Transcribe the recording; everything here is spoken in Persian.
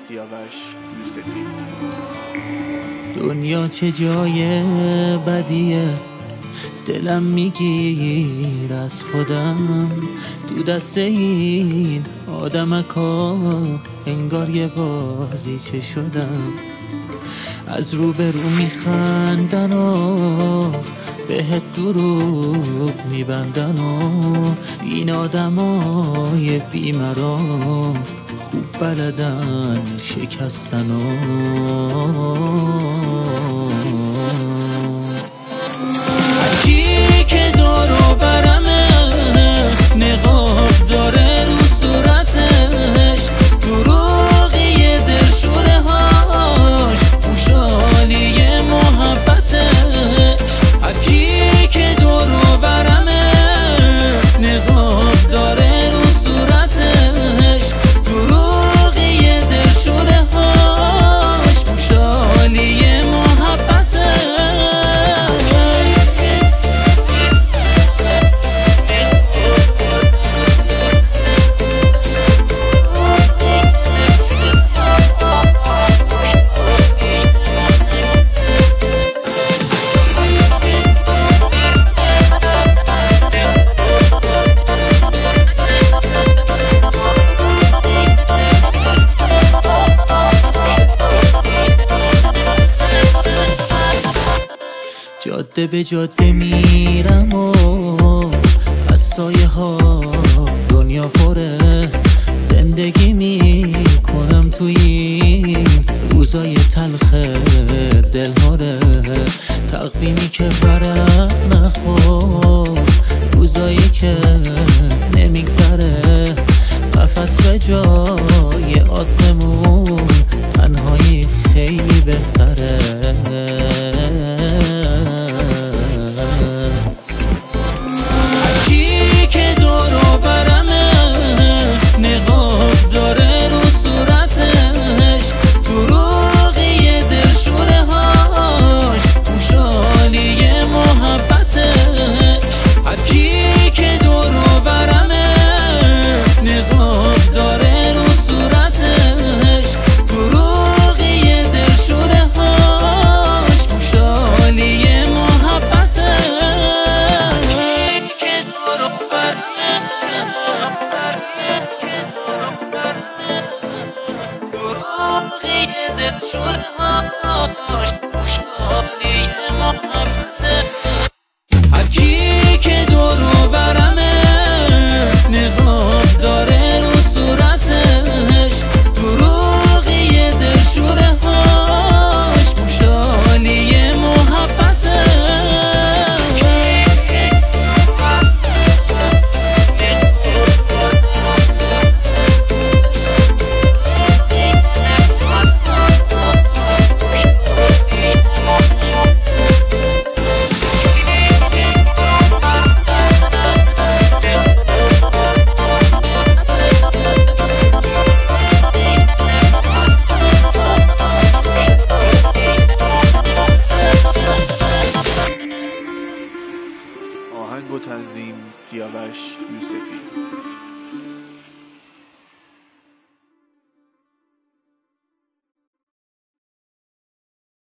سیاوش یوسفی. دنیا چه جای بدیه، دلم میگیر از خودم تو دست این آدمکا، انگار یه بازی چه شدم. از روبرو میخندن و بهت دروغ میبندن و این آدمای بیمران خوب بلدن شکستن و هرکی که دارو برمه نقاب داره رو صورتش، دروغی دلشوره هاش خوشحالی محبتش. هرکی که دارو برمه نقاب داره رو صورتش، دروغی دلشوره هاش خوشحالی محبتش. جاده به جاده میرم و از سایه ها دنیا پره، زندگی میکنم توی این روزای تلخ دلهاره. تقویمی که ورق نخور، روزایی که نمیگذره، قفس به جای آسمون تنهایی خیلی بهتره. هرکی که دورو برمه نقاب داره رو صورتش، دروغی دلشوره هاش خوشحالی محبتش. آهنگ و تنظیم سیاوش یوسفی.